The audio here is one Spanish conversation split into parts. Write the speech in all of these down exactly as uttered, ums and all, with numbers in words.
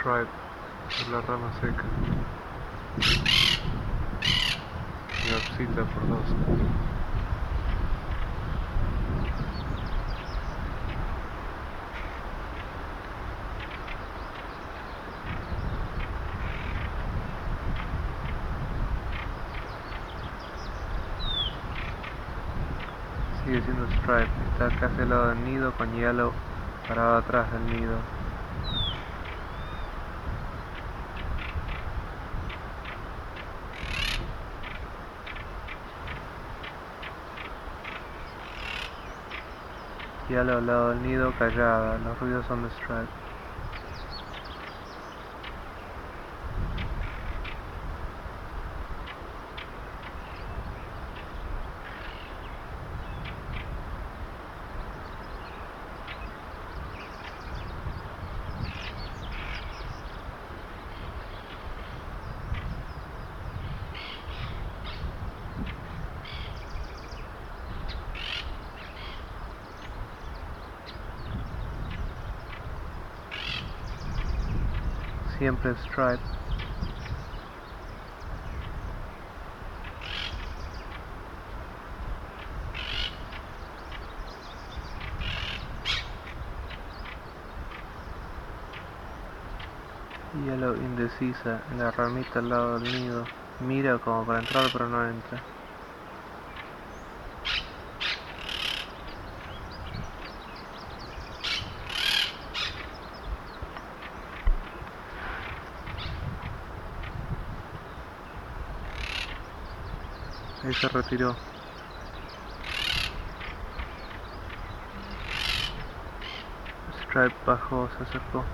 Stripe por la rama seca. Y Oxita por dos. Sigue siendo Stripe, está casi al lado del nido con Yellow parado atrás del nido. Yellow al lado del nido callada, los ruidos son de Stripe. Siempre Stripe. Yellow indecisa en la ramita al lado del nido. Mira como para entrar pero no entra. Ahí se retiró. Stripe bajó, se acercó.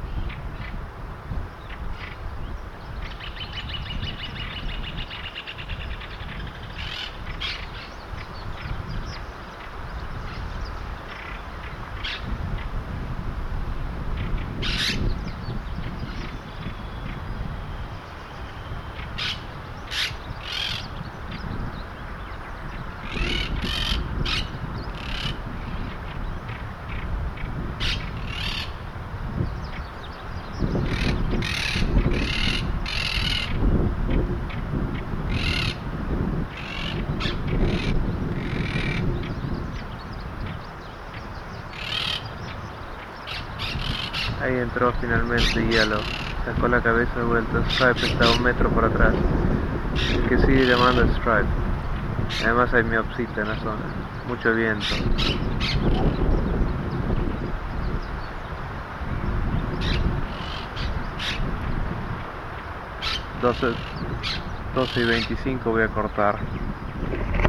Ahí entró finalmente Yellow. Sacó la cabeza de vuelta. Stripe está a un metro por atrás. El que sigue llamando es Stripe. Además hay miopsita en la zona. Mucho viento. doce, doce y veinticinco voy a cortar.